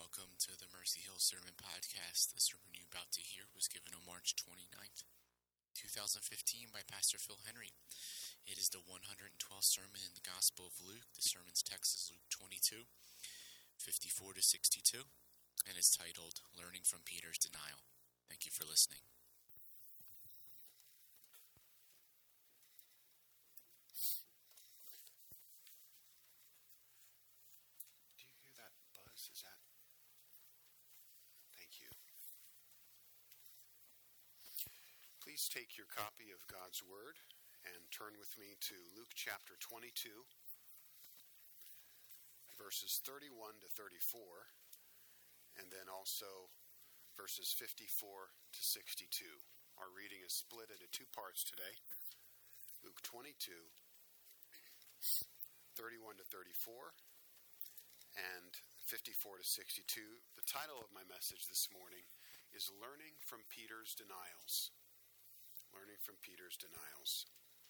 welcome to the Mercy Hill Sermon Podcast. The sermon you're about to hear was given on March 29th, 2015 by Pastor Phil Henry. It is the 112th sermon in the Gospel of Luke. The sermon's text is Luke 22, 54 to 62, and it's titled, Learning from Peter's Denial. Thank you for listening. Do you hear that buzz? Is that... Thank you. Please take your copy of God's Word and turn with me to Luke chapter 22, verses 31 to 34, and then also verses 54 to 62. Our reading is split into two parts today. Luke 22, 31 to 34, and 54 to 62. The title of my message this morning is Learning from Peter's Denials. Learning from Peter's Denials.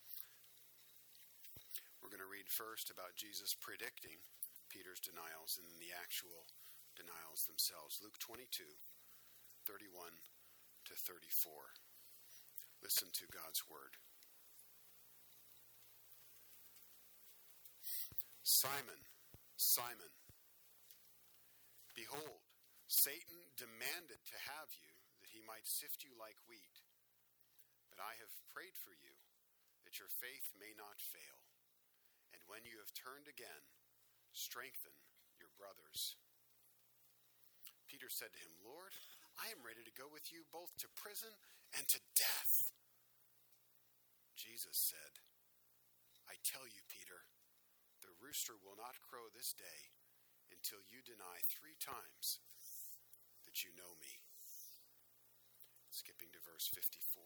We're going to read first about Jesus predicting Peter's denials and then the actual denials themselves. Luke 22, 31 to 34. Listen to God's Word. Simon, Simon, behold, Satan demanded to have you that he might sift you like wheat. But I have prayed for you that your faith may not fail. And when you have turned again, strengthen your brothers. Peter said to him, Lord, I am ready to go with you both to prison and to death. Jesus said, I tell you, Peter, the rooster will not crow this day until you deny 3 times that you know me. Skipping to verse 54.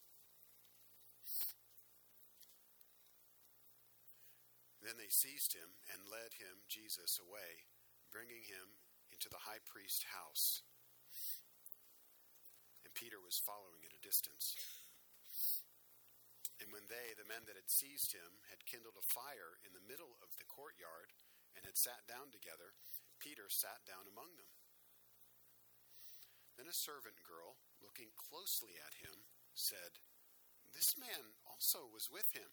Then they seized him and led him, Jesus, away, bringing him into the high priest's house. And Peter was following at a distance. And when they, the men that had seized him, had kindled a fire in the middle of the courtyard and had sat down together, Peter sat down among them. Then a servant girl, looking closely at him, said, This man also was with him.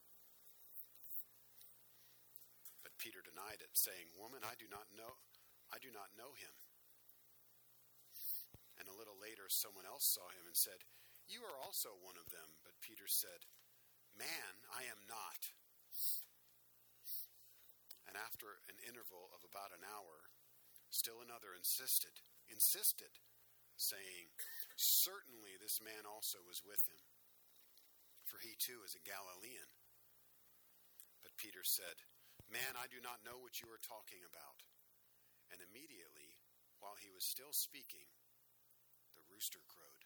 But Peter denied it, saying, Woman, I do not know him. And a little later someone else saw him and said, You are also one of them. But Peter said, Man, I am not. And after an interval of about an hour, still another insisted, saying, Certainly this man also was with him, for he too is a Galilean. But Peter said, Man, I do not know what you are talking about. And immediately, while he was still speaking, the rooster crowed.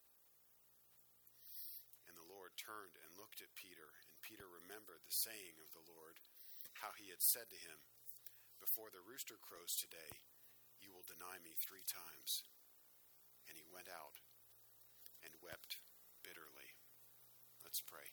And the Lord turned and looked at Peter, and Peter remembered the saying of the Lord, how he had said to him, Before the rooster crows today, you will deny me 3 times. And he went out and wept bitterly. Let's pray.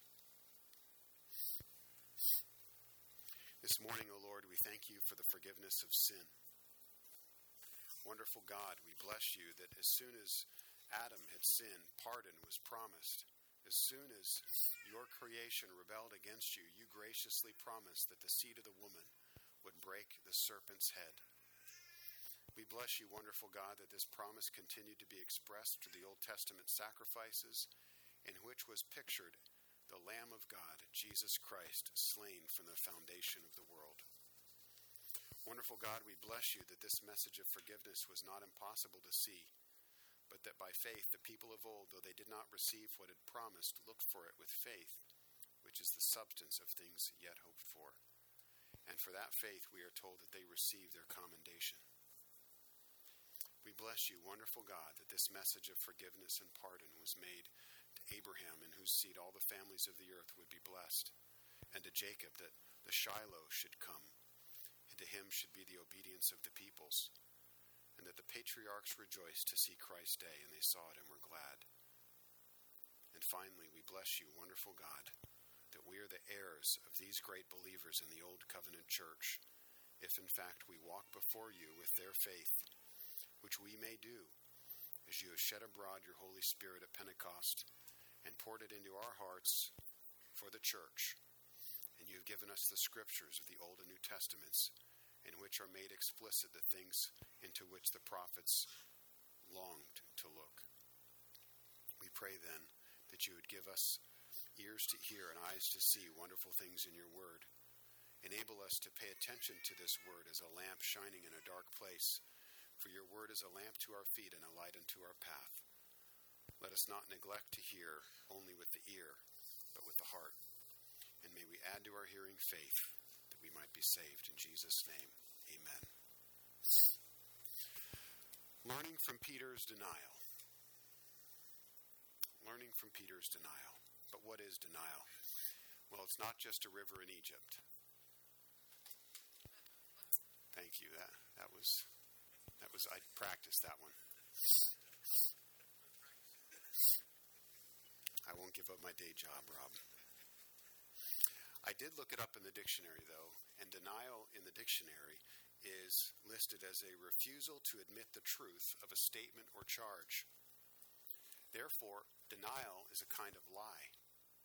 This morning, O Lord, we thank you for the forgiveness of sin. Wonderful God, we bless you that as soon as Adam had sinned, pardon was promised. As soon as your creation rebelled against you, you graciously promised that the seed of the woman would break the serpent's head. We bless you, wonderful God, that this promise continued to be expressed through the Old Testament sacrifices, in which was pictured the Lamb of God, Jesus Christ, slain from the foundation of the world. Wonderful God, we bless you that this message of forgiveness was not impossible to see, but that by faith the people of old, though they did not receive what had promised, looked for it with faith, which is the substance of things yet hoped for. And for that faith we are told that they received their commendation. We bless you, wonderful God, that this message of forgiveness and pardon was made to Abraham, in whose seed all the families of the earth would be blessed, and to Jacob, that the Shiloh should come, and to him should be the obedience of the peoples, and that the patriarchs rejoiced to see Christ's day, and they saw it and were glad. And finally, we bless you, wonderful God, that we are the heirs of these great believers in the Old Covenant Church, if in fact we walk before you with their faith, which we may do, as you have shed abroad your Holy Spirit at Pentecost and poured it into our hearts for the church. And you have given us the scriptures of the Old and New Testaments, in which are made explicit the things into which the prophets longed to look. We pray then that you would give us ears to hear and eyes to see wonderful things in your word. Enable us to pay attention to this word as a lamp shining in a dark place, for your word is a lamp to our feet and a light unto our path. Let us not neglect to hear only with the ear, but with the heart. And may we add to our hearing faith, that we might be saved. In Jesus' name, amen. Learning from Peter's denial. Learning from Peter's denial. But what is denial? Well, it's not just a river in Egypt. Thank you. That was I practiced that one. I won't give up my day job, Rob. I did look it up in the dictionary, though, and denial in the dictionary is listed as a refusal to admit the truth of a statement or charge. Therefore, denial is a kind of lie.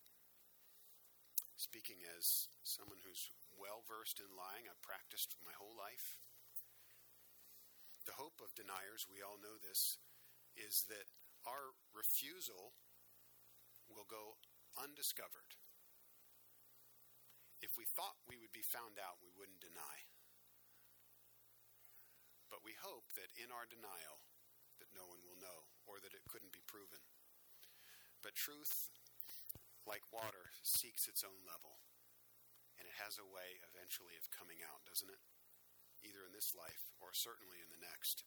Speaking as someone who's well-versed in lying, I've practiced my whole life. The hope of deniers, we all know this, is that our refusal will go undiscovered. If we thought we would be found out, we wouldn't deny. But we hope that in our denial, that no one will know, or that it couldn't be proven. But truth, like water, seeks its own level. And it has a way eventually of coming out, doesn't it? Either in this life or certainly in the next.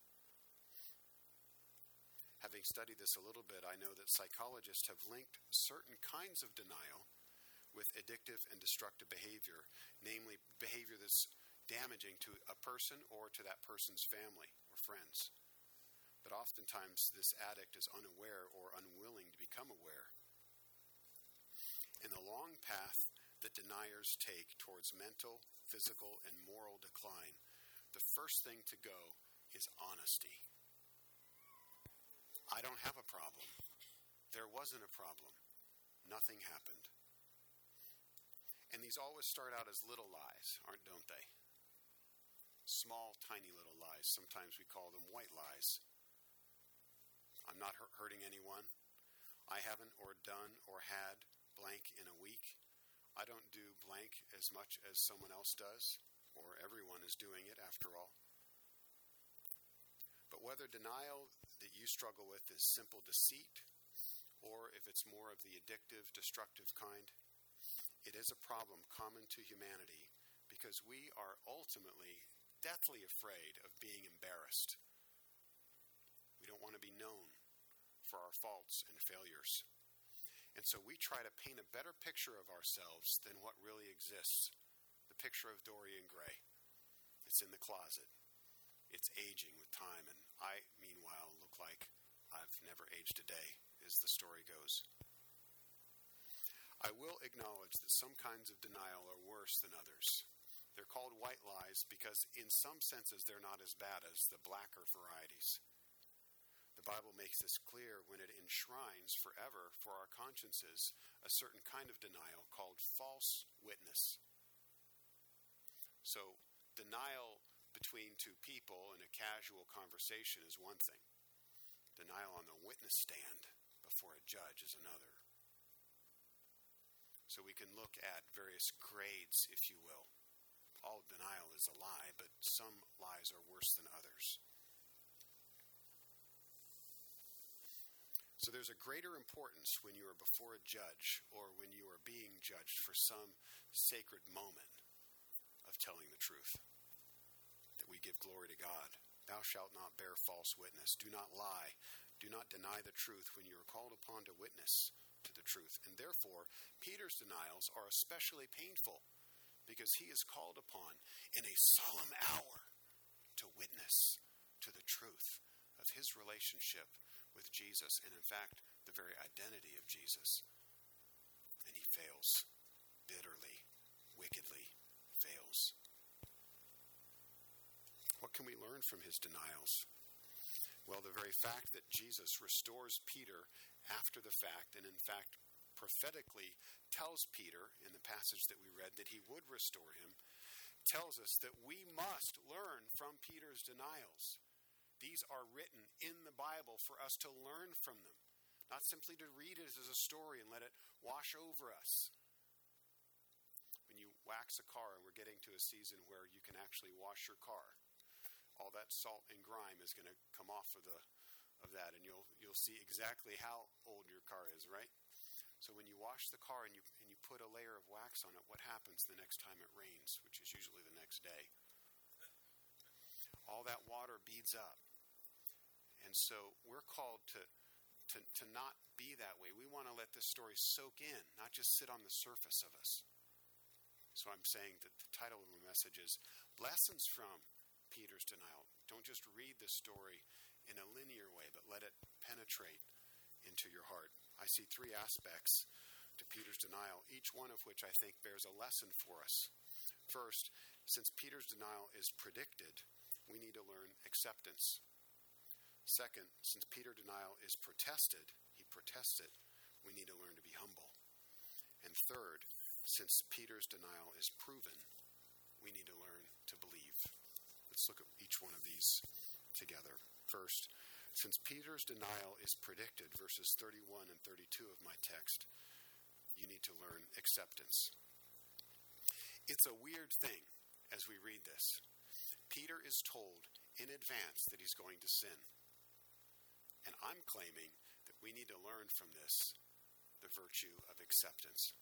Having studied this a little bit, I know that psychologists have linked certain kinds of denial with addictive and destructive behavior, namely behavior that's damaging to a person or to that person's family or friends. But oftentimes this addict is unaware or unwilling to become aware. In the long path that deniers take towards mental, physical, and moral decline, the first thing to go is honesty. I don't have a problem. There wasn't a problem. Nothing happened. And these always start out as little lies, don't they? Small, tiny little lies. Sometimes we call them white lies. I'm not hurting anyone. I haven't or done or had blank in a week. I don't do blank as much as someone else does, or everyone is doing it after all. But whether denial that you struggle with is simple deceit, or if it's more of the addictive, destructive kind, it is a problem common to humanity because we are ultimately deathly afraid of being embarrassed. We don't want to be known for our faults and failures. And so we try to paint a better picture of ourselves than what really exists. The picture of Dorian Gray. It's in the closet. It's aging with time, and I, meanwhile, look like I've never aged a day, as the story goes. I will acknowledge that some kinds of denial are worse than others. They're called white lies because in some senses they're not as bad as the blacker varieties. The Bible makes this clear when it enshrines forever for our consciences a certain kind of denial called false witness. So, denial between two people in a casual conversation is one thing. Denial on the witness stand before a judge is another. So we can look at various grades, if you will. All denial is a lie, but some lies are worse than others. So there's a greater importance when you are before a judge or when you are being judged for some sacred moment of telling the truth. That we give glory to God. Thou shalt not bear false witness. Do not lie. Do not deny the truth when you are called upon to witness to the truth. And therefore, Peter's denials are especially painful because he is called upon in a solemn hour to witness to the truth of his relationship with Jesus and, in fact, the very identity of Jesus. And he fails bitterly, wickedly fails. What can we learn from his denials? Well, the very fact that Jesus restores Peter after the fact, and in fact prophetically tells Peter in the passage that we read that he would restore him, tells us that we must learn from Peter's denials. These are written in the Bible for us to learn from them, not simply to read it as a story and let it wash over us. When you wax a car, and we're getting to a season where you can actually wash your car, all that salt and grime is going to come off of that, and you'll see exactly how old your car is, right? So when you wash the car and you put a layer of wax on it, what happens the next time it rains, which is usually the next day? All that water beads up. And so we're called to not be that way. We want to let this story soak in, not just sit on the surface of us. So I'm saying that the title of my message is Lessons from Peter's Denial. Don't just read the story in a linear way, but let it penetrate into your heart. I see three aspects to Peter's denial, each one of which I think bears a lesson for us. First, since Peter's denial is predicted, we need to learn acceptance. Second, since Peter's denial is protested, he protests it, we need to learn to be humble. And third, since Peter's denial is proven, we need to learn to believe. Let's look at each one of these together. First, since Peter's denial is predicted, verses 31 and 32 of my text, you need to learn acceptance. It's a weird thing as we read this. Peter is told in advance that he's going to sin. And I'm claiming that we need to learn from this the virtue of acceptance.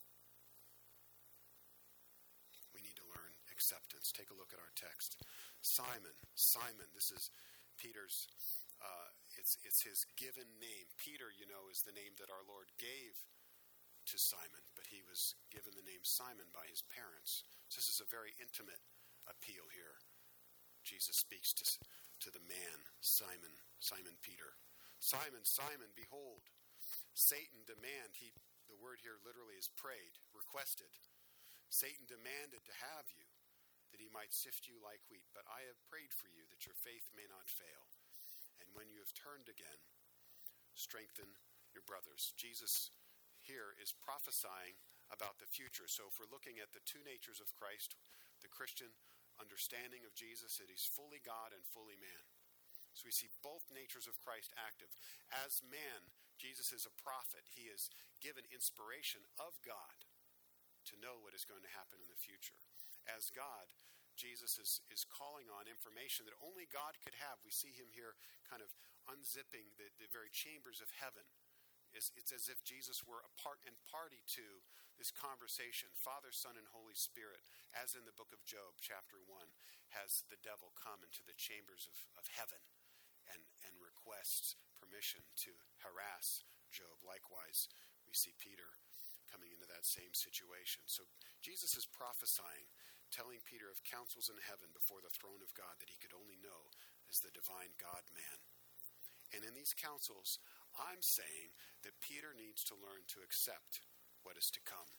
We need to learn acceptance. Take a look at our text. Simon, this is Peter's, it's his given name. Peter, is the name that our Lord gave to Simon, but he was given the name Simon by his parents. So this is a very intimate appeal here. Jesus speaks to the man, Simon Peter. Simon, Simon, behold, Satan the word here literally is prayed, requested. Satan demanded to have you, that he might sift you like wheat. But I have prayed for you, that your faith may not fail. And when you have turned again, strengthen your brothers. Jesus here is prophesying about the future. So if we're looking at the two natures of Christ, the Christian understanding of Jesus, that he's fully God and fully man. So we see both natures of Christ active. As man, Jesus is a prophet. He is given inspiration of God to know what is going to happen in the future. As God, Jesus is calling on information that only God could have. We see him here kind of unzipping the very chambers of heaven. It's as if Jesus were a part and party to this conversation. Father, Son, and Holy Spirit, as in the book of Job, chapter 1, has the devil come into the chambers of heaven and requests permission to harass Job. Likewise, we see Peter coming into that same situation. So Jesus is prophesying, telling Peter of counsels in heaven before the throne of God that he could only know as the divine God-man. And in these counsels, I'm saying that Peter needs to learn to accept what is to come.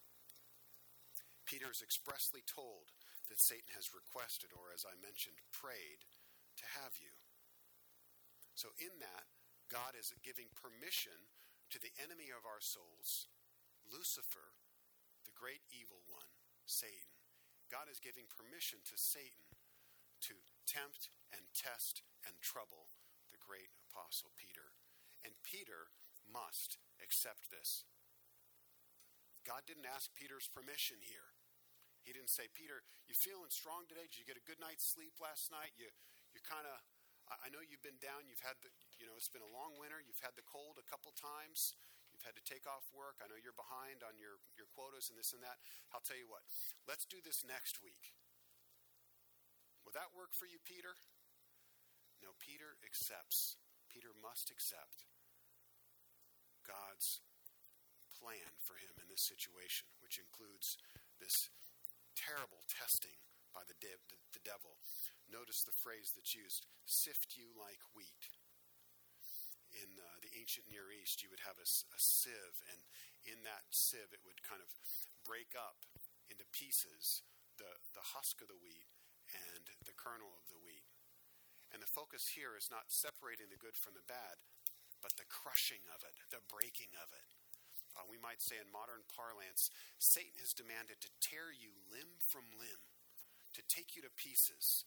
Peter is expressly told that Satan has requested, or as I mentioned, prayed, to have you. So in that, God is giving permission to the enemy of our souls, Lucifer, the great evil one, Satan. God is giving permission to Satan to tempt and test and trouble the great apostle Peter. And Peter must accept this. God didn't ask Peter's permission here. He didn't say, Peter, you feeling strong today? Did you get a good night's sleep last night? You kind of, I know you've been down. You've had it's been a long winter. You've had the cold a couple times. You've had to take off work. I know you're behind on your quotas and this and that. I'll tell you what, let's do this next week. Will that work for you, Peter? No, Peter accepts. Peter must accept God's plan for him in this situation, which includes this terrible testing by the devil. Notice the phrase that's used, sift you like wheat. In the ancient Near East, you would have a sieve, and in that sieve it would kind of break up into pieces the husk of the wheat and the kernel of the wheat. And the focus here is not separating the good from the bad, but the crushing of it, the breaking of it. We might say in modern parlance, Satan has demanded to tear you limb from limb, to take you to pieces,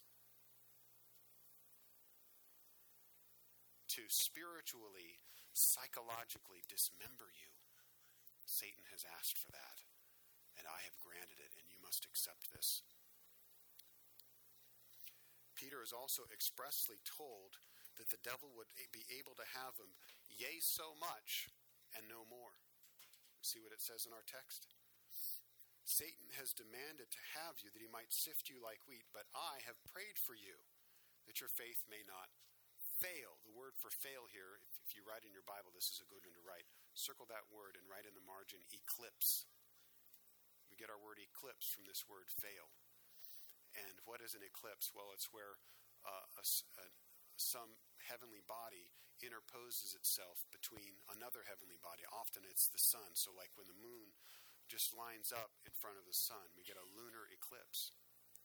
to spiritually, psychologically dismember you. Satan has asked for that, and I have granted it, and you must accept this. Peter is also expressly told that the devil would be able to have him, yea, so much, and no more. See what it says in our text? Satan has demanded to have you that he might sift you like wheat, but I have prayed for you that your faith may not fail. The word for fail here, if you write in your Bible, this is a good one to write. Circle that word and write in the margin, eclipse. We get our word eclipse from this word fail. And what is an eclipse? Well, it's where some heavenly body interposes itself between another heavenly body. Often it's the sun. So like when the moon just lines up in front of the sun, we get a lunar eclipse.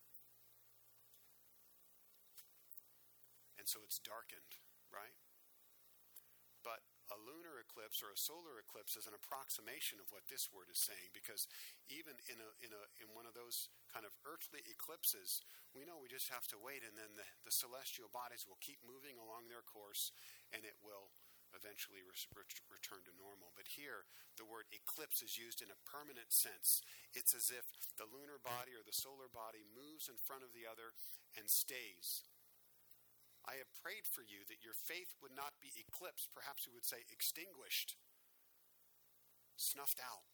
And so it's darkened, right? But a lunar eclipse or a solar eclipse is an approximation of what this word is saying, because even in one of those kind of earthly eclipses, we know we just have to wait, and then the celestial bodies will keep moving along their course, and it will eventually return to normal. But here, the word eclipse is used in a permanent sense. It's as if the lunar body or the solar body moves in front of the other and stays. I have prayed for you that your faith would not be eclipsed, perhaps we would say extinguished, snuffed out.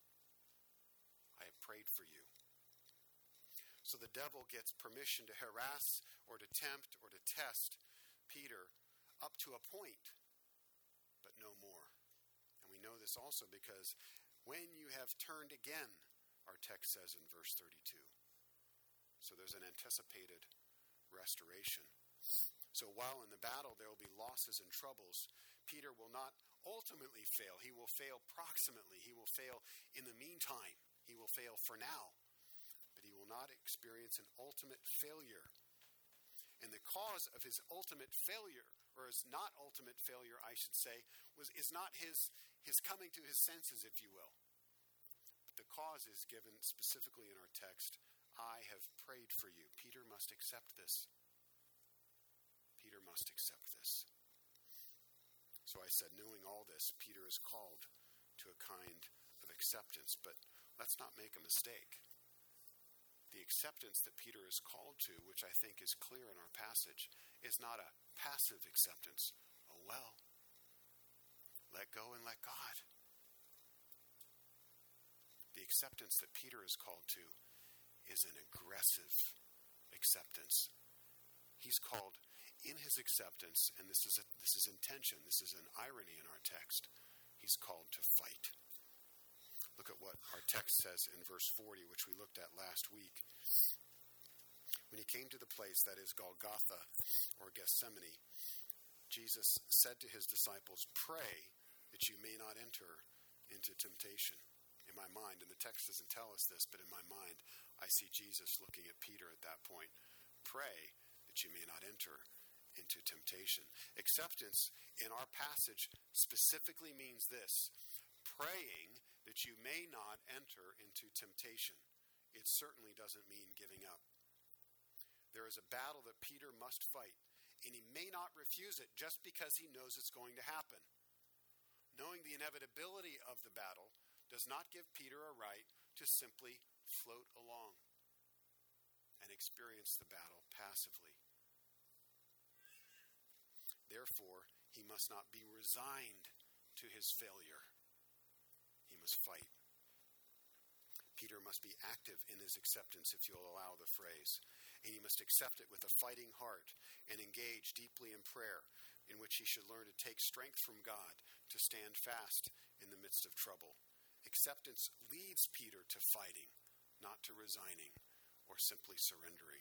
I have prayed for you. So the devil gets permission to harass or to tempt or to test Peter up to a point, but no more. And we know this also because when you have turned again, our text says in verse 32. So there's an anticipated restoration. So while in the battle there will be losses and troubles, Peter will not ultimately fail. He will fail proximately. He will fail in the meantime. He will fail for now. But he will not experience an ultimate failure. And the cause of his ultimate failure, or his not ultimate failure, I should say, is not his coming to his senses, if you will. But the cause is given specifically in our text. I have prayed for you. Peter must accept this. Peter must accept this. So I said, knowing all this, Peter is called to a kind of acceptance. But let's not make a mistake. The acceptance that Peter is called to, which I think is clear in our passage, is not a passive acceptance. Oh, well, let go and let God. The acceptance that Peter is called to is an aggressive acceptance. He's called in his acceptance, and this is intention, this is an irony in our text, he's called to fight. Look at what our text says in verse 40, which we looked at last week. When he came to the place that is Golgotha, or Gethsemane, Jesus said to his disciples, pray that you may not enter into temptation. In my mind, and the text doesn't tell us this, but in my mind, I see Jesus looking at Peter at that point. Pray that you may not enter into temptation. Acceptance in our passage specifically means this: praying that you may not enter into temptation. It certainly doesn't mean giving up. There is a battle that Peter must fight, and he may not refuse it just because he knows it's going to happen. Knowing the inevitability of the battle does not give Peter a right to simply float along and experience the battle passively. Therefore, he must not be resigned to his failure. He must fight. Peter must be active in his acceptance, if you'll allow the phrase. And he must accept it with a fighting heart and engage deeply in prayer, in which he should learn to take strength from God to stand fast in the midst of trouble. Acceptance leads Peter to fighting, not to resigning or simply surrendering.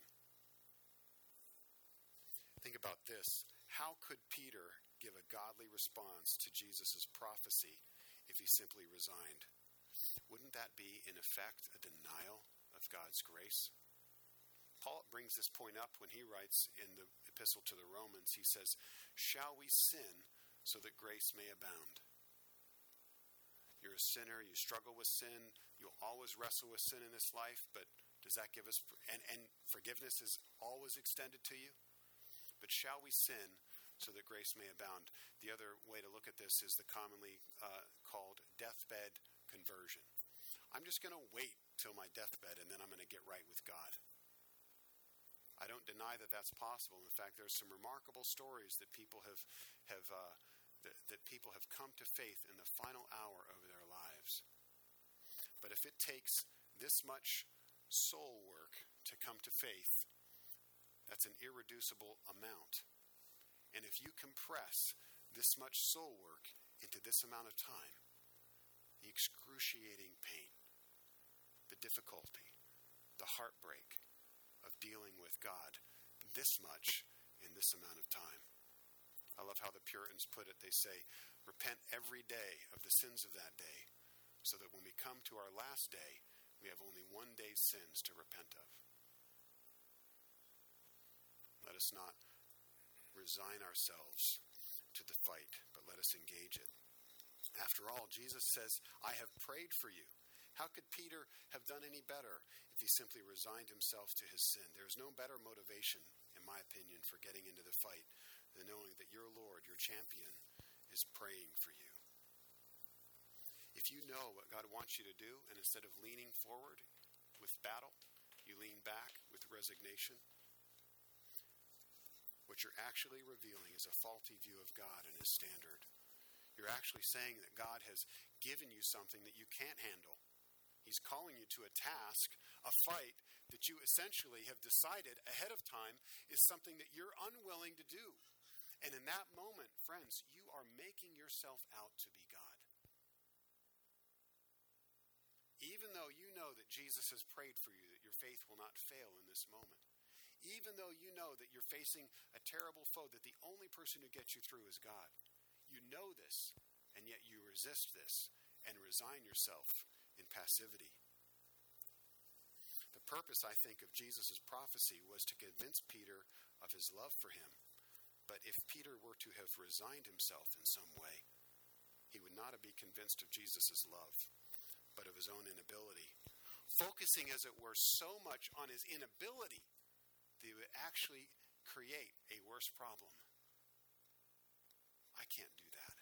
Think about this. How could Peter give a godly response to Jesus' prophecy if he simply resigned? Wouldn't that be, in effect, a denial of God's grace? Paul brings this point up when he writes in the epistle to the Romans. He says, shall we sin so that grace may abound? You're a sinner, you struggle with sin, you'll always wrestle with sin in this life, but does that give us, and forgiveness is always extended to you? But shall we sin so that grace may abound? The other way to look at this is the commonly called deathbed conversion. I'm just going to wait till my deathbed and then I'm going to get right with God. I don't deny that that's possible. In fact, there's some remarkable stories that people have come to faith in the final hour of their lives. But if it takes this much soul work to come to faith, that's an irreducible amount. And if you compress this much soul work into this amount of time, the excruciating pain, the difficulty, the heartbreak of dealing with God, this much in this amount of time. I love how the Puritans put it. They say, repent every day of the sins of that day, so that when we come to our last day, we have only one day's sins to repent of. Let us not resign ourselves to the fight, but let us engage it. After all, Jesus says, I have prayed for you. How could Peter have done any better if he simply resigned himself to his sin? There's no better motivation, in my opinion, for getting into the fight than knowing that your Lord, your champion, is praying for you. If you know what God wants you to do, and instead of leaning forward with battle, you lean back with resignation, what you're actually revealing is a faulty view of God and His standard. You're actually saying that God has given you something that you can't handle. He's calling you to a task, a fight that you essentially have decided ahead of time is something that you're unwilling to do. And in that moment, friends, you are making yourself out to be God. Even though you know that Jesus has prayed for you, that your faith will not fail in this moment. Even though you know that you're facing a terrible foe, that the only person who gets you through is God. You know this, and yet you resist this and resign yourself in passivity. The purpose, I think, of Jesus' prophecy was to convince Peter of his love for him. But if Peter were to have resigned himself in some way, he would not be convinced of Jesus' love, but of his own inability. Focusing, as it were, so much on his inability that he would actually create a worse problem. I can't do that.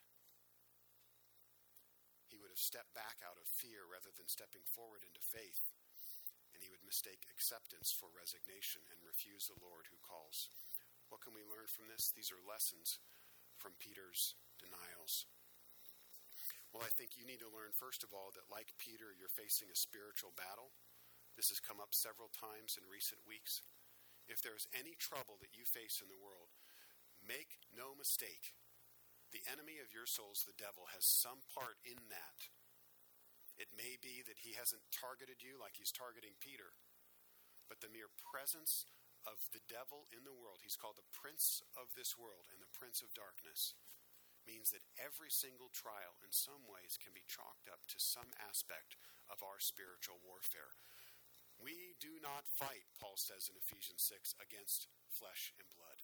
He would have stepped back out of fear rather than stepping forward into faith, and he would mistake acceptance for resignation and refuse the Lord who calls. What can we learn from this? These are lessons from Peter's denials. Well, I think you need to learn, first of all, that like Peter, you're facing a spiritual battle. This has come up several times in recent weeks. If there's any trouble that you face in the world, make no mistake. The enemy of your souls, the devil, has some part in that. It may be that he hasn't targeted you like he's targeting Peter, but the mere presence of the devil in the world, he's called the prince of this world and the prince of darkness, means that every single trial in some ways can be chalked up to some aspect of our spiritual warfare. We do not fight, Paul says in Ephesians 6, against flesh and blood.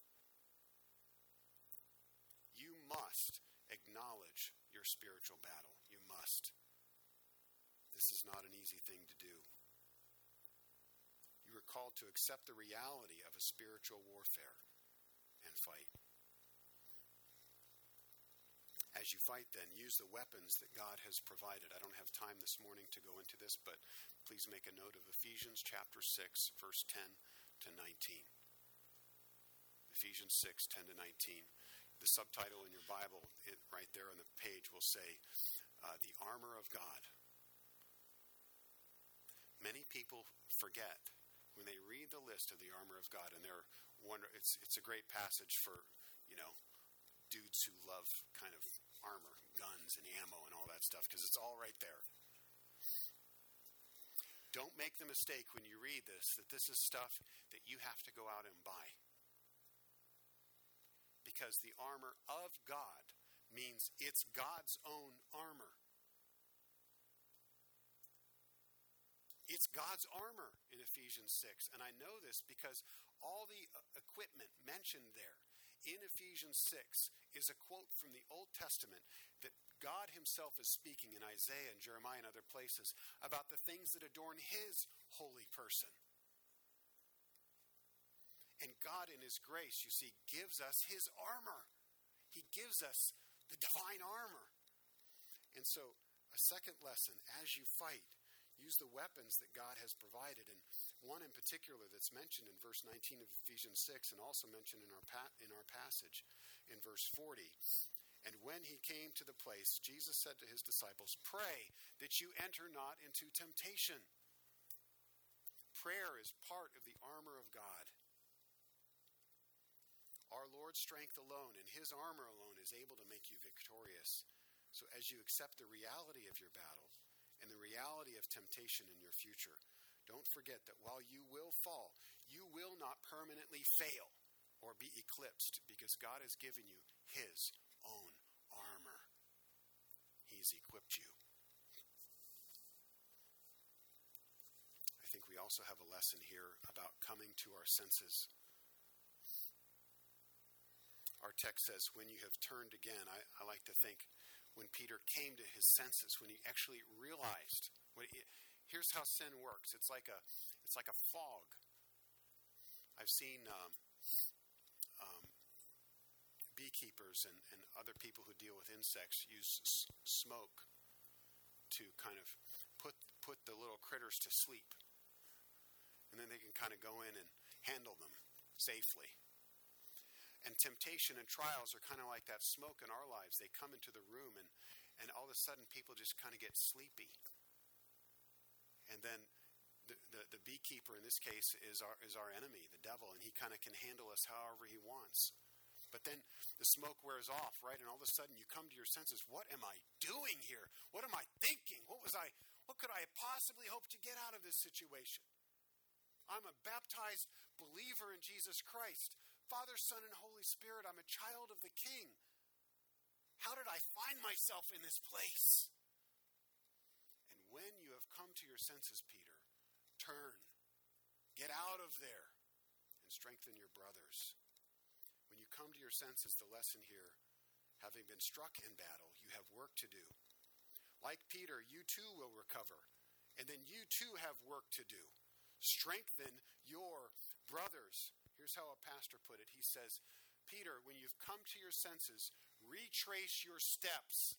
You must acknowledge your spiritual battle. You must. This is not an easy thing to do. You are called to accept the reality of a spiritual warfare and fight. As you fight, then, use the weapons that God has provided. I don't have time this morning to go into this, but please make a note of Ephesians chapter 6, verse 10 to 19. Ephesians 6, 10 to 19. The subtitle in your Bible, right there on the page, will say, the armor of God. Many people forget when they read the list of the armor of God, and it's a great passage for, dudes who love kind of armor, guns and ammo and all that stuff, because it's all right there. Don't make the mistake when you read this that this is stuff that you have to go out and buy. Because the armor of God means it's God's own armor. It's God's armor in Ephesians 6. And I know this because all the equipment mentioned there in Ephesians 6 is a quote from the Old Testament that God himself is speaking in Isaiah and Jeremiah and other places about the things that adorn his holy person. And God in his grace, you see, gives us his armor. He gives us the divine armor. And so, a second lesson, as you fight, use the weapons that God has provided. And one in particular that's mentioned in verse 19 of Ephesians 6 and also mentioned in our passage in verse 40. And when he came to the place, Jesus said to his disciples, "Pray that you enter not into temptation." Prayer is part of the armor of God. Our Lord's strength alone and his armor alone is able to make you victorious. So as you accept the reality of your battle and the reality of temptation in your future, don't forget that while you will fall, you will not permanently fail or be eclipsed because God has given you his own armor. He's equipped you. I think we also have a lesson here about coming to our senses. Our text says, when you have turned again. I like to think when Peter came to his senses, when he actually realized. Here's how sin works. It's like a fog. I've seen beekeepers and other people who deal with insects use smoke to kind of put the little critters to sleep. And then they can kind of go in and handle them safely. And temptation and trials are kind of like that smoke in our lives. They come into the room and all of a sudden people just kind of get sleepy. And then the beekeeper in this case is our enemy, the devil, and he kind of can handle us however he wants. But then the smoke wears off, right? And all of a sudden you come to your senses. What am I doing here? What am I thinking? What could I possibly hope to get out of this situation? I'm a baptized believer in Jesus Christ. Father, Son, and Holy Spirit, I'm a child of the King. How did I find myself in this place? And when you have come to your senses, Peter, turn. Get out of there and strengthen your brothers. When you come to your senses, the lesson here, having been struck in battle, you have work to do. Like Peter, you too will recover. And then you too have work to do. Strengthen your brothers. Here's how a pastor put it. He says, Peter, when you've come to your senses, retrace your steps.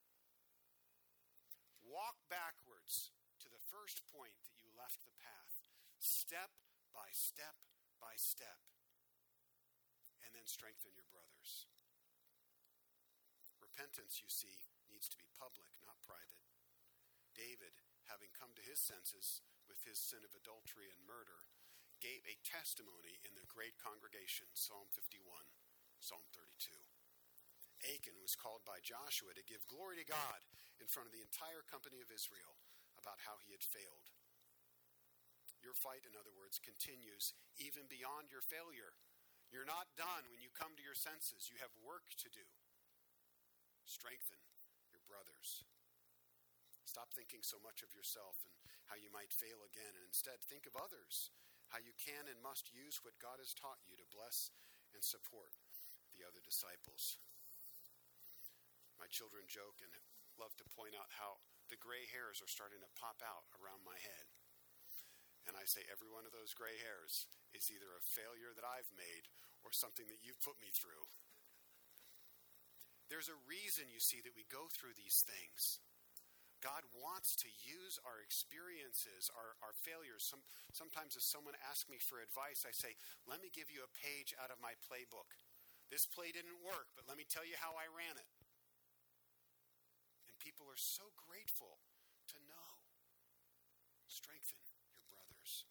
Walk backwards to the first point that you left the path. Step by step by step. And then strengthen your brothers. Repentance, you see, needs to be public, not private. David, having come to his senses with his sin of adultery and murder, gave a testimony in the great congregation, Psalm 51, Psalm 32. Achan was called by Joshua to give glory to God in front of the entire company of Israel about how he had failed. Your fight, in other words, continues even beyond your failure. You're not done when you come to your senses. You have work to do. Strengthen your brothers. Stop thinking so much of yourself and how you might fail again, and instead think of others, how you can and must use what God has taught you to bless and support the other disciples. My children joke and love to point out how the gray hairs are starting to pop out around my head. And I say every one of those gray hairs is either a failure that I've made or something that you've put me through. There's a reason, you see, that we go through these things. God wants to use our experiences, our failures. Sometimes if someone asks me for advice, I say, let me give you a page out of my playbook. This play didn't work, but let me tell you how I ran it. And people are so grateful to know. Strengthen your brothers.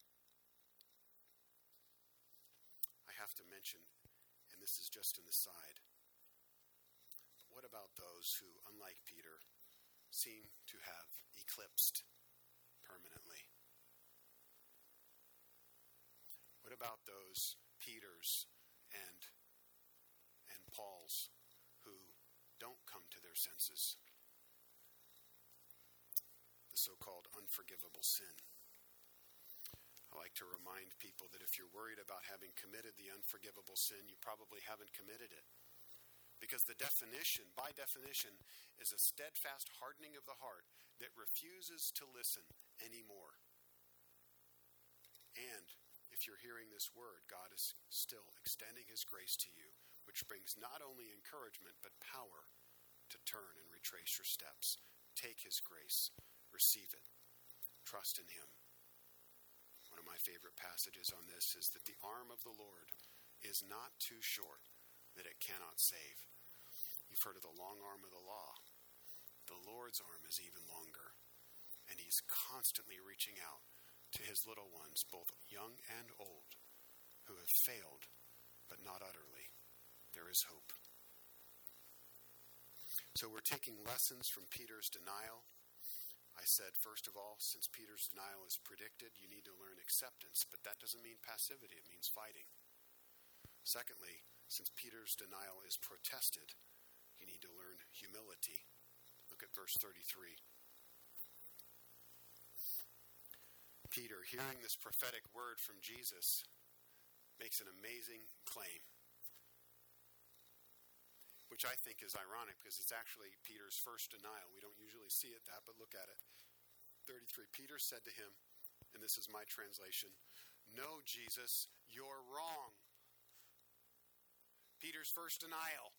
I have to mention, and this is just an aside, what about those who, unlike Peter, seem to have eclipsed permanently? What about those Peters and Pauls who don't come to their senses? The so-called unforgivable sin. I like to remind people that if you're worried about having committed the unforgivable sin, you probably haven't committed it. Because the definition, by definition, is a steadfast hardening of the heart that refuses to listen anymore. And if you're hearing this word, God is still extending his grace to you, which brings not only encouragement, but power to turn and retrace your steps. Take his grace, receive it, trust in him. One of my favorite passages on this is that the arm of the Lord is not too short that it cannot save. You've heard of the long arm of the law. The Lord's arm is even longer, and he's constantly reaching out to his little ones, both young and old, who have failed, but not utterly. There is hope. So we're taking lessons from Peter's denial. I said, first of all, since Peter's denial is predicted, you need to learn acceptance, but that doesn't mean passivity, it means fighting. Secondly, since Peter's denial is protested, you need to learn humility. Look at verse 33. Peter, hearing this prophetic word from Jesus, makes an amazing claim, which I think is ironic because it's actually Peter's first denial. We don't usually see it that, but look at it. 33, Peter said to him, and this is my translation, "No, Jesus, you're wrong." Peter's first denial.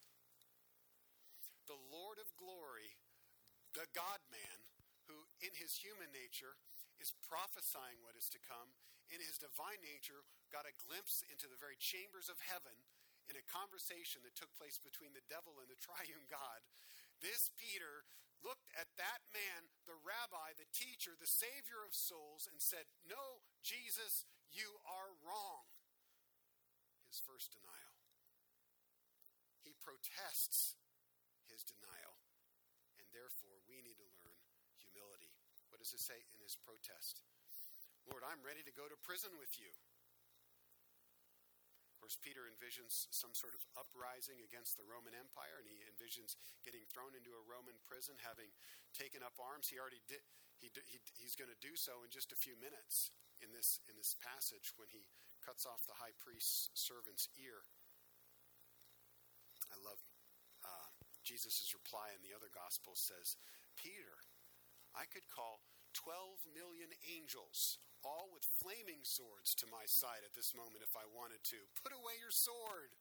The Lord of glory, the God-man, who in his human nature is prophesying what is to come, in his divine nature got a glimpse into the very chambers of heaven in a conversation that took place between the devil and the triune God. This Peter looked at that man, the rabbi, the teacher, the savior of souls, and said, "No, Jesus, you are wrong." His first denial. He protests his denial, and therefore we need to learn humility. What does it say in his protest? Lord, I'm ready to go to prison with you. Of course, Peter envisions some sort of uprising against the Roman Empire, and he envisions getting thrown into a Roman prison, having taken up arms. He already did. He's going to do so in just a few minutes in this passage when he cuts off the high priest's servant's ear. I love Jesus' reply in the other Gospels says, "Peter, I could call 12 million angels, all with flaming swords, to my side at this moment if I wanted to. Put away your sword."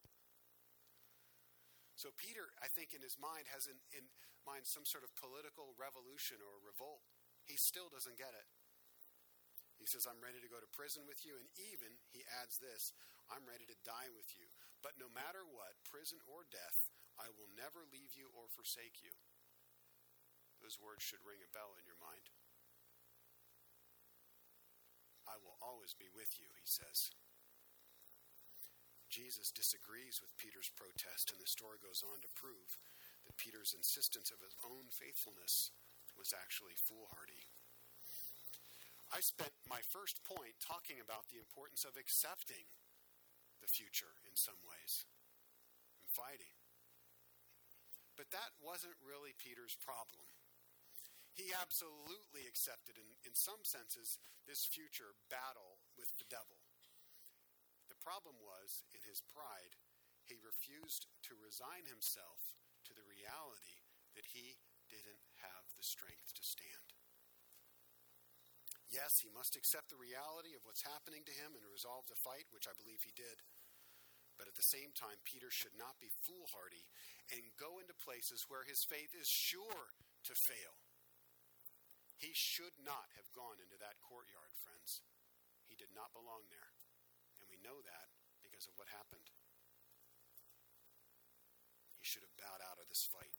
So Peter, I think in his mind, has in mind some sort of political revolution or revolt. He still doesn't get it. He says, "I'm ready to go to prison with you." And even, he adds this, "I'm ready to die with you. But no matter what, prison or death, I will never leave you or forsake you." Those words should ring a bell in your mind. I will always be with you, he says. Jesus disagrees with Peter's protest, and the story goes on to prove that Peter's insistence of his own faithfulness was actually foolhardy. I spent my first point talking about the importance of accepting the future in some ways and fighting. But that wasn't really Peter's problem. He absolutely accepted, in some senses, this future battle with the devil. The problem was, in his pride, he refused to resign himself to the reality that he didn't have the strength to stand. Yes, he must accept the reality of what's happening to him and resolve to fight, which I believe he did. But at the same time, Peter should not be foolhardy and go into places where his faith is sure to fail. He should not have gone into that courtyard, friends. He did not belong there. And we know that because of what happened. He should have bowed out of this fight.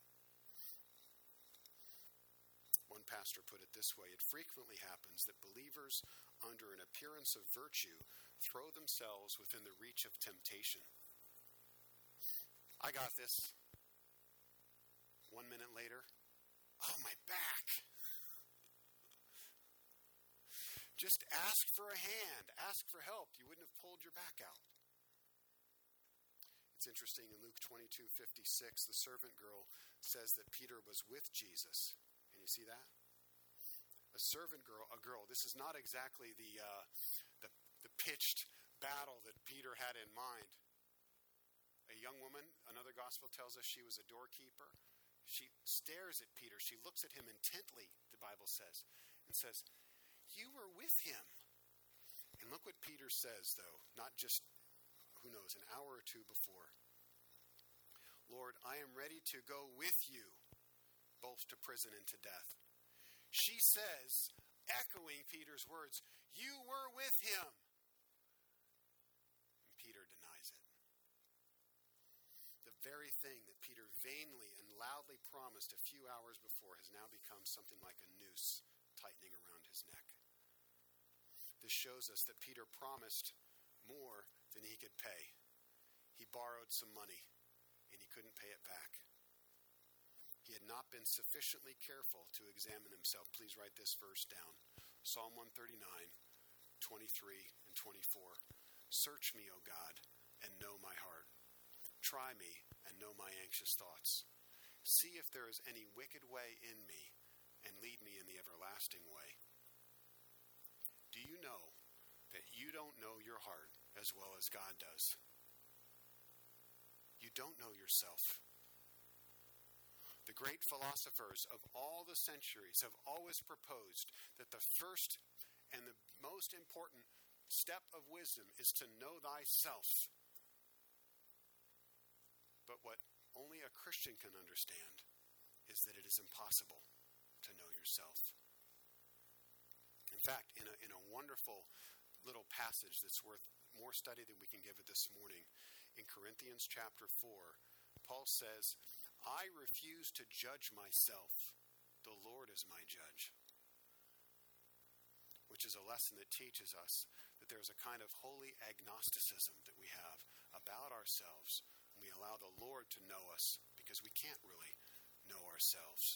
One pastor put it this way: it frequently happens that believers, under an appearance of virtue, throw themselves within the reach of temptation. I got this. 1 minute later, oh, my back. Just ask for a hand. Ask for help. You wouldn't have pulled your back out. It's interesting, in Luke 22:56, the servant girl says that Peter was with Jesus. Can you see that? a servant girl, a girl. This is not exactly the pitched battle that Peter had in mind. A young woman, another gospel tells us she was a doorkeeper. She stares at Peter. She looks at him intently, the Bible says, and says, "You were with him." And look what Peter says, though, not just, who knows, an hour or two before. "Lord, I am ready to go with you, both to prison and to death." She says, echoing Peter's words, "You were with him." And Peter denies it. The very thing that Peter vainly and loudly promised a few hours before has now become something like a noose tightening around his neck. This shows us that Peter promised more than he could pay. He borrowed some money, and he couldn't pay it back. He had not been sufficiently careful to examine himself. Please write this verse down. Psalm 139, 23 and 24. "Search me, O God, and know my heart. Try me and know my anxious thoughts. See if there is any wicked way in me, and lead me in the everlasting way." Do you know that you don't know your heart as well as God does? You don't know yourself. The great philosophers of all the centuries have always proposed that the first and the most important step of wisdom is to know thyself. But what only a Christian can understand is that it is impossible to know yourself. In fact, in a wonderful little passage that's worth more study than we can give it this morning, in Corinthians chapter 4, Paul says, "I refuse to judge myself. The Lord is my judge." Which is a lesson that teaches us that there's a kind of holy agnosticism that we have about ourselves when we allow the Lord to know us, because we can't really know ourselves.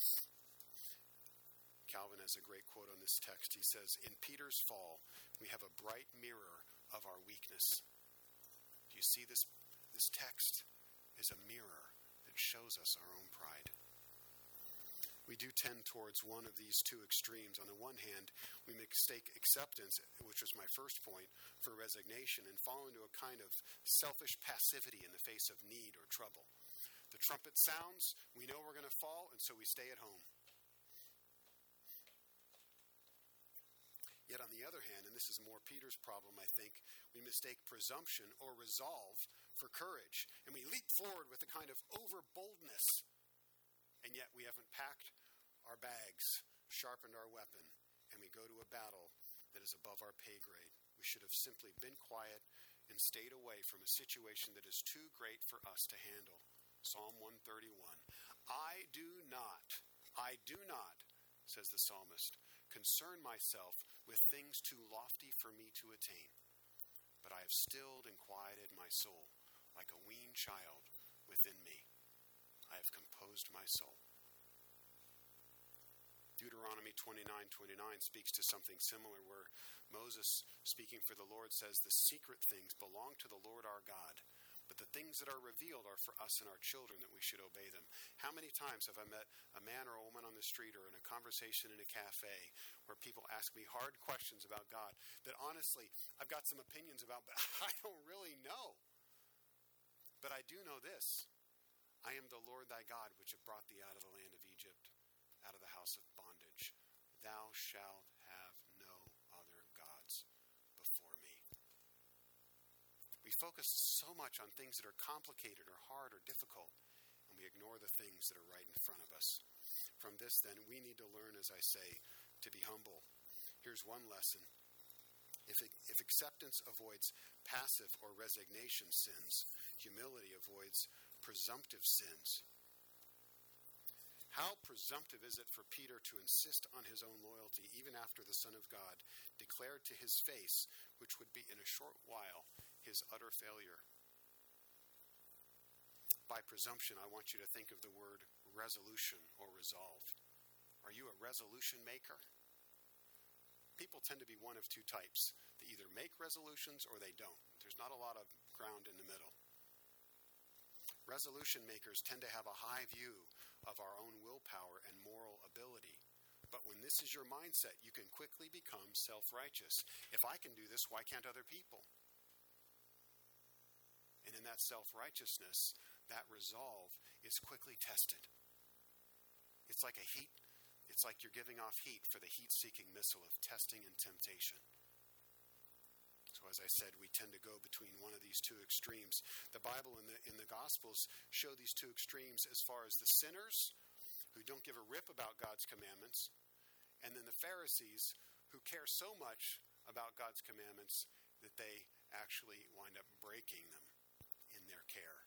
Calvin has a great quote on this text. He says, "In Peter's fall, we have a bright mirror of our weakness." Do you see this? This text is a mirror that shows us our own pride. We do tend towards one of these two extremes. On the one hand, we mistake acceptance, which was my first point, for resignation, and fall into a kind of selfish passivity in the face of need or trouble. The trumpet sounds, we know we're going to fall, and so we stay at home. Yet on the other hand, and this is more Peter's problem, I think, we mistake presumption or resolve for courage, and we leap forward with a kind of over-boldness. And yet we haven't packed our bags, sharpened our weapon, and we go to a battle that is above our pay grade. We should have simply been quiet and stayed away from a situation that is too great for us to handle. Psalm 131. I do not, says the psalmist, concern myself with things too lofty for me to attain. But I have stilled and quieted my soul like a weaned child within me. I have composed my soul. Deuteronomy 29:29 speaks to something similar, where Moses, speaking for the Lord, says, "The secret things belong to the Lord our God, but the things that are revealed are for us and our children, that we should obey them." How many times have I met a man or a woman on the street or in a conversation in a cafe where people ask me hard questions about God that honestly I've got some opinions about, but I don't really know. But I do know this: I am the Lord thy God, which have brought thee out of the land of Egypt, out of the house of bondage. Thou shalt have no other gods before me. We focus so much on things that are complicated or hard or difficult, and we ignore the things that are right in front of us. From this, then, we need to learn, as I say, to be humble. Here's one lesson. If acceptance avoids passive or resignation sins, humility avoids presumptive sins. How presumptive is it for Peter to insist on his own loyalty, even after the Son of God declared to his face, which would be in a short while, his utter failure? By presumption, I want you to think of the word resolution or resolve. Are you a resolution maker? People tend to be one of two types. They either make resolutions or they don't. There's not a lot of ground in the middle. Resolution makers tend to have a high view of our own willpower and moral ability, But when this is your mindset, you can quickly become self-righteous. If I can do this, why can't other people? And in that self-righteousness, that resolve is quickly tested. It's like you're giving off heat for the heat-seeking missile of testing and temptation. So as I said, we tend to go between one of these two extremes. The Bible and the Gospels show these two extremes as far as the sinners who don't give a rip about God's commandments, and then the Pharisees who care so much about God's commandments that they actually wind up breaking them in their care.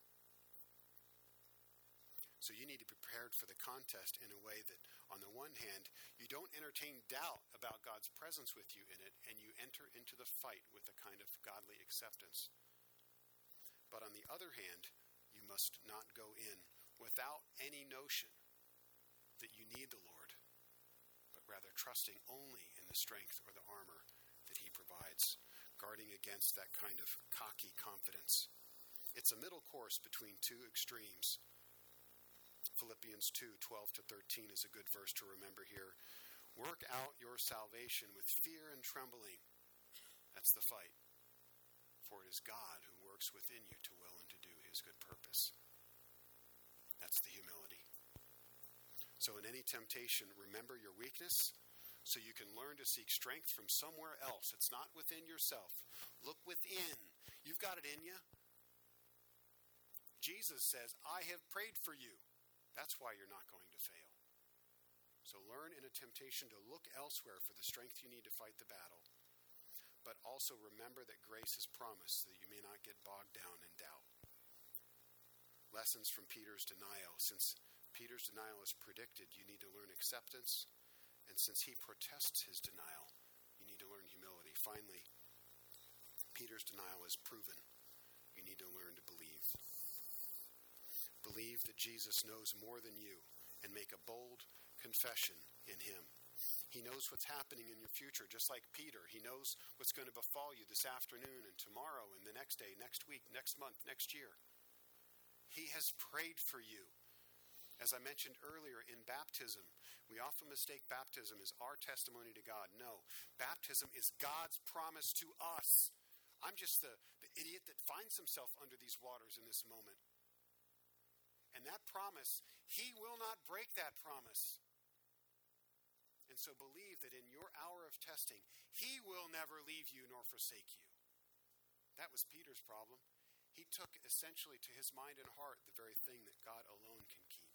So you need to be prepared for the contest in a way that, on the one hand, you don't entertain doubt about God's presence with you in it, and you enter into the fight with a kind of godly acceptance. But on the other hand, you must not go in without any notion that you need the Lord, but rather trusting only in the strength or the armor that he provides, guarding against that kind of cocky confidence. It's a middle course between two extremes. Philippians 2:12-13 is a good verse to remember here. Work out your salvation with fear and trembling. That's the fight. For it is God who works within you to will and to do his good purpose. That's the humility. So in any temptation, remember your weakness so you can learn to seek strength from somewhere else. It's not within yourself. Look within. You've got it in you. Jesus says, I have prayed for you. That's why you're not going to fail. So learn in a temptation to look elsewhere for the strength you need to fight the battle. But also remember that grace is promised so that you may not get bogged down in doubt. Lessons from Peter's denial. Since Peter's denial is predicted, you need to learn acceptance. And since he protests his denial, you need to learn humility. Finally, Peter's denial is proven. You need to learn to believe. Believe that Jesus knows more than you and make a bold confession in him. He knows what's happening in your future, just like Peter. He knows what's going to befall you this afternoon and tomorrow and the next day, next week, next month, next year. He has prayed for you. As I mentioned earlier, in baptism, we often mistake baptism as our testimony to God. No, baptism is God's promise to us. I'm just the idiot that finds himself under these waters in this moment. And that promise, he will not break that promise. And so believe that in your hour of testing, he will never leave you nor forsake you. That was Peter's problem. He took essentially to his mind and heart the very thing that God alone can keep.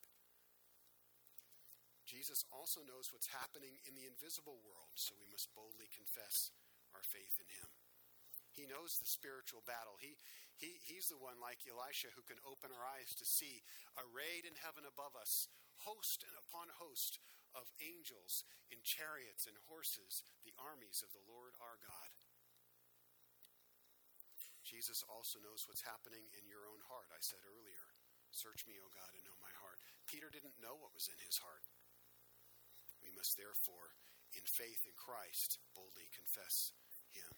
Jesus also knows what's happening in the invisible world, so we must boldly confess our faith in him. He knows the spiritual battle. He's the one, like Elisha, who can open our eyes to see, arrayed in heaven above us, host and upon host of angels in chariots and horses, the armies of the Lord our God. Jesus also knows what's happening in your own heart. I said earlier, search me, O God, and know my heart. Peter didn't know what was in his heart. We must therefore, in faith in Christ, boldly confess him.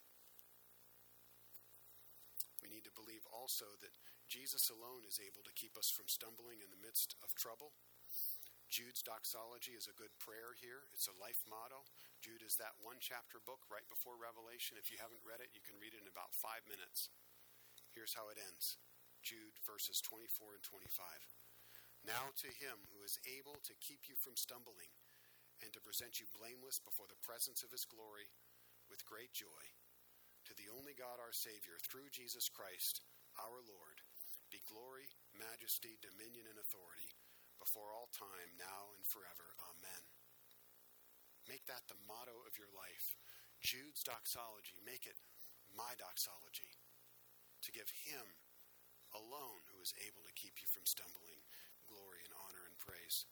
We need to believe also that Jesus alone is able to keep us from stumbling in the midst of trouble. Jude's doxology is a good prayer here. It's a life motto. Jude is that one chapter book right before Revelation. If you haven't read it, you can read it in about 5 minutes. Here's how it ends. Jude verses 24 and 25. Now to him who is able to keep you from stumbling and to present you blameless before the presence of his glory with great joy, to the only God our Savior, through Jesus Christ, our Lord, be glory, majesty, dominion, and authority before all time, now and forever. Amen. Make that the motto of your life. Jude's doxology, make it my doxology. To give him alone who is able to keep you from stumbling, glory and honor and praise.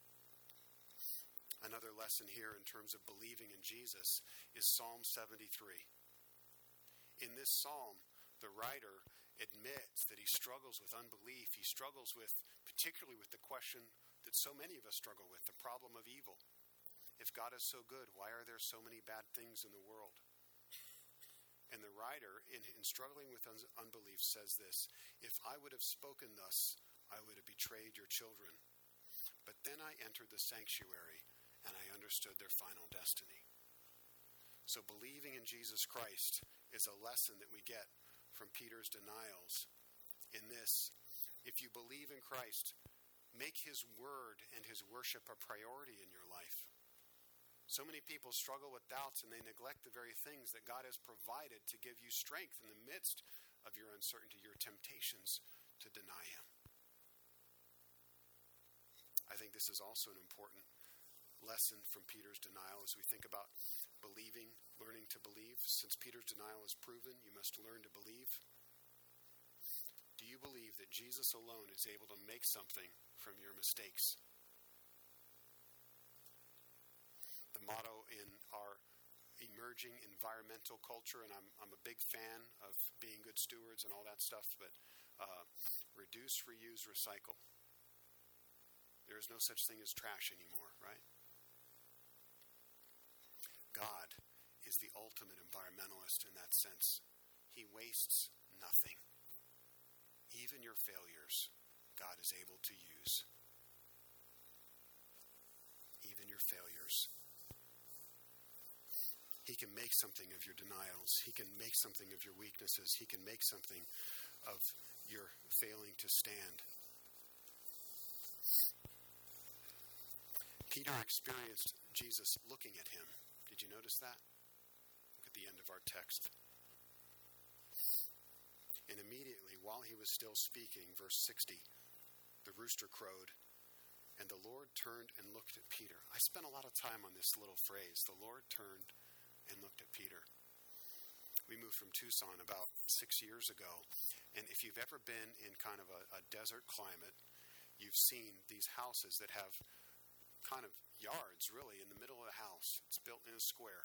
Another lesson here in terms of believing in Jesus is Psalm 73. In this psalm, the writer admits that he struggles with unbelief. He struggles particularly with the question that so many of us struggle with, the problem of evil. If God is so good, why are there so many bad things in the world? And the writer, in struggling with unbelief, says this, if I would have spoken thus, I would have betrayed your children. But then I entered the sanctuary, and I understood their final destiny. So believing in Jesus Christ is a lesson that we get from Peter's denials in this. If you believe in Christ, make his word and his worship a priority in your life. So many people struggle with doubts and they neglect the very things that God has provided to give you strength in the midst of your uncertainty, your temptations to deny him. I think this is also an important lesson from Peter's denial as we think about believing, learning to believe. Since Peter's denial is proven, you must learn to believe. Do you believe that Jesus alone is able to make something from your mistakes? The motto in our emerging environmental culture, and I'm a big fan of being good stewards and all that stuff, but reduce, reuse, recycle. There is no such thing as trash anymore, right? God is the ultimate environmentalist in that sense. He wastes nothing. Even your failures, God is able to use. Even your failures. He can make something of your denials. He can make something of your weaknesses. He can make something of your failing to stand. Peter experienced Jesus looking at him. Did you notice that? Look at the end of our text. And immediately, while he was still speaking, verse 60, the rooster crowed, and the Lord turned and looked at Peter. I spent a lot of time on this little phrase, the Lord turned and looked at Peter. We moved from Tucson about 6 years ago, and if you've ever been in kind of a desert climate, you've seen these houses that have kind of yards, really, in the middle of the house. It's built in a square.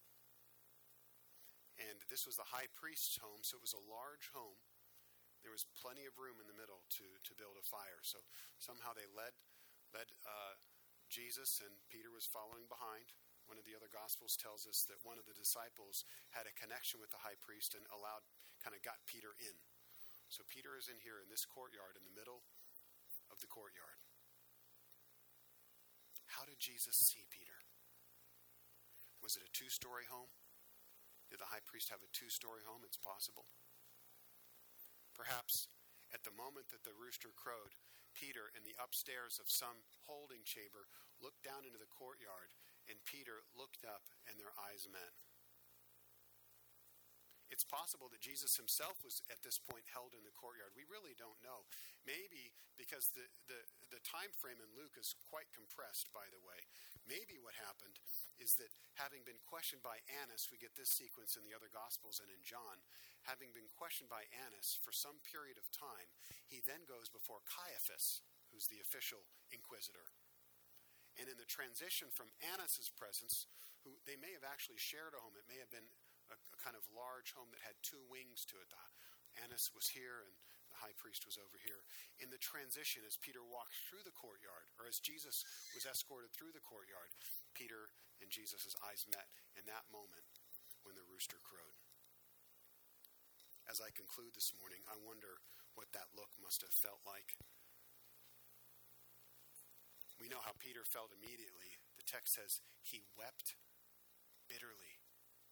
And this was the high priest's home, so it was a large home. There was plenty of room in the middle to build a fire. So somehow they led Jesus, and Peter was following behind. One of the other Gospels tells us that one of the disciples had a connection with the high priest and got Peter in. So Peter is in here in this courtyard, in the middle of the courtyard. How did Jesus see Peter? Was it a 2-story home? Did the high priest have a 2-story home? It's possible. Perhaps at the moment that the rooster crowed, Peter, in the upstairs of some holding chamber, looked down into the courtyard, and Peter looked up, and their eyes met. It's possible that Jesus himself was at this point held in the courtyard. We really don't know. Maybe because the time frame in Luke is quite compressed, by the way. Maybe what happened is that having been questioned by Annas, we get this sequence in the other Gospels and in John, having been questioned by Annas for some period of time, he then goes before Caiaphas, who's the official inquisitor. And in the transition from Annas' presence, who they may have actually shared a home, it may have been a kind of large home that had 2 wings to it. Annas was here and the high priest was over here. In the transition, as Peter walked through the courtyard, or as Jesus was escorted through the courtyard, Peter and Jesus' eyes met in that moment when the rooster crowed. As I conclude this morning, I wonder what that look must have felt like. We know how Peter felt immediately. The text says he wept bitterly.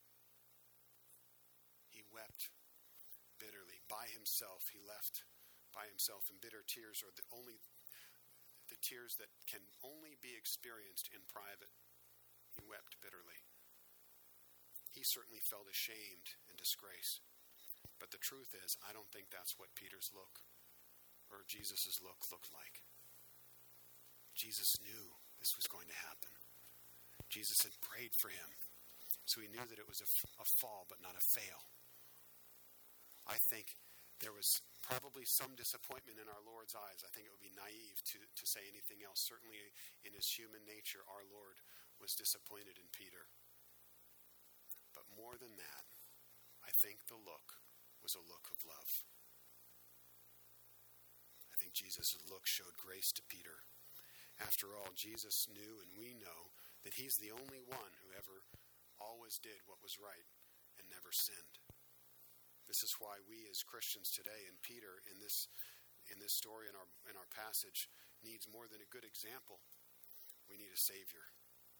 He wept bitterly. By himself, he left by himself, and bitter tears are the tears that can only be experienced in private. He wept bitterly. He certainly felt ashamed and disgrace. But the truth is, I don't think that's what Peter's look or Jesus' look looked like. Jesus knew this was going to happen. Jesus had prayed for him, so he knew that it was a fall but not a fail. I think there was probably some disappointment in our Lord's eyes. I think it would be naive to say anything else. Certainly in his human nature, our Lord was disappointed in Peter. But more than that, I think the look was a look of love. I think Jesus' look showed grace to Peter. After all, Jesus knew, and we know, that he's the only one who ever always did what was right and never sinned. This is why we as Christians today, and Peter in this story in our passage, needs more than a good example. We need a Savior.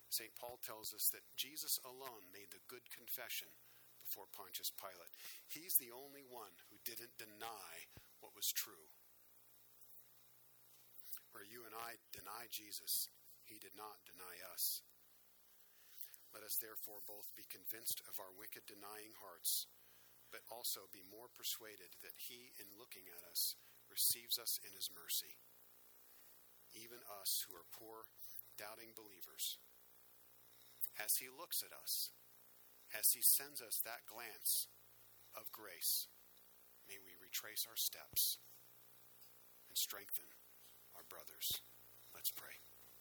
St. Paul tells us that Jesus alone made the good confession before Pontius Pilate. He's the only one who didn't deny what was true. Where you and I deny Jesus, he did not deny us. Let us therefore both be convinced of our wicked denying hearts, but also be more persuaded that he, in looking at us, receives us in his mercy. Even us who are poor, doubting believers. As he looks at us, as he sends us that glance of grace, may we retrace our steps and strengthen our brothers. Let's pray.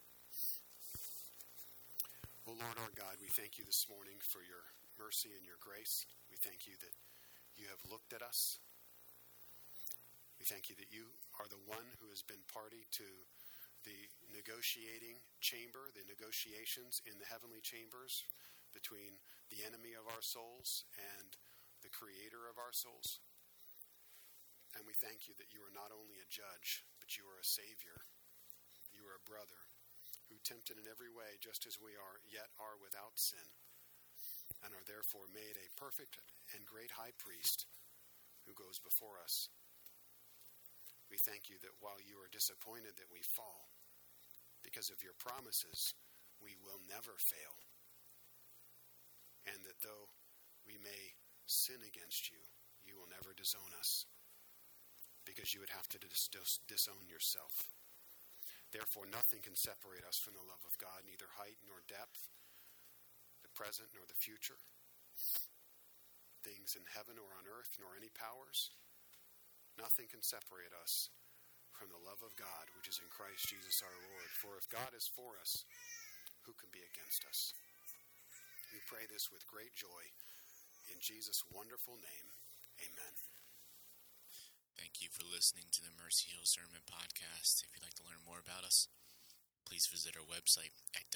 O Lord our God, we thank you this morning for your mercy and your grace. We thank you that you have looked at us. We thank you that you are the one who has been party to the negotiating chamber, the negotiations in the heavenly chambers between the enemy of our souls and the creator of our souls. And we thank you that you are not only a judge, but you are a savior. You are a brother who, tempted in every way, just as we are, yet are without sin, and are therefore made a perfect and great high priest who goes before us. We thank you that while you are disappointed that we fall, because of your promises, we will never fail. And that though we may sin against you, you will never disown us, because you would have to disown yourself. Therefore, nothing can separate us from the love of God, neither height nor depth, the present nor the future, things in heaven or on earth, nor any powers. Nothing can separate us from the love of God, which is in Christ Jesus our Lord. For if God is for us, who can be against us? We pray this with great joy in Jesus' wonderful name. Amen. Thank you for listening to the Mercy Hill Sermon Podcast. If you'd like to learn more about us, please visit our website at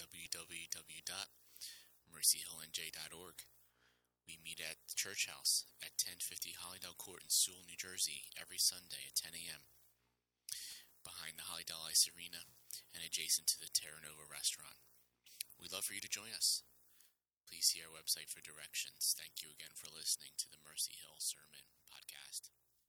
www.mercyhillnj.org. We meet at the Church House at 1050 Hollydale Court in Sewell, New Jersey, every Sunday at 10 a.m. behind the Hollydale Ice Arena and adjacent to the Terra Nova restaurant. We'd love for you to join us. Please see our website for directions. Thank you again for listening to the Mercy Hill Sermon Podcast.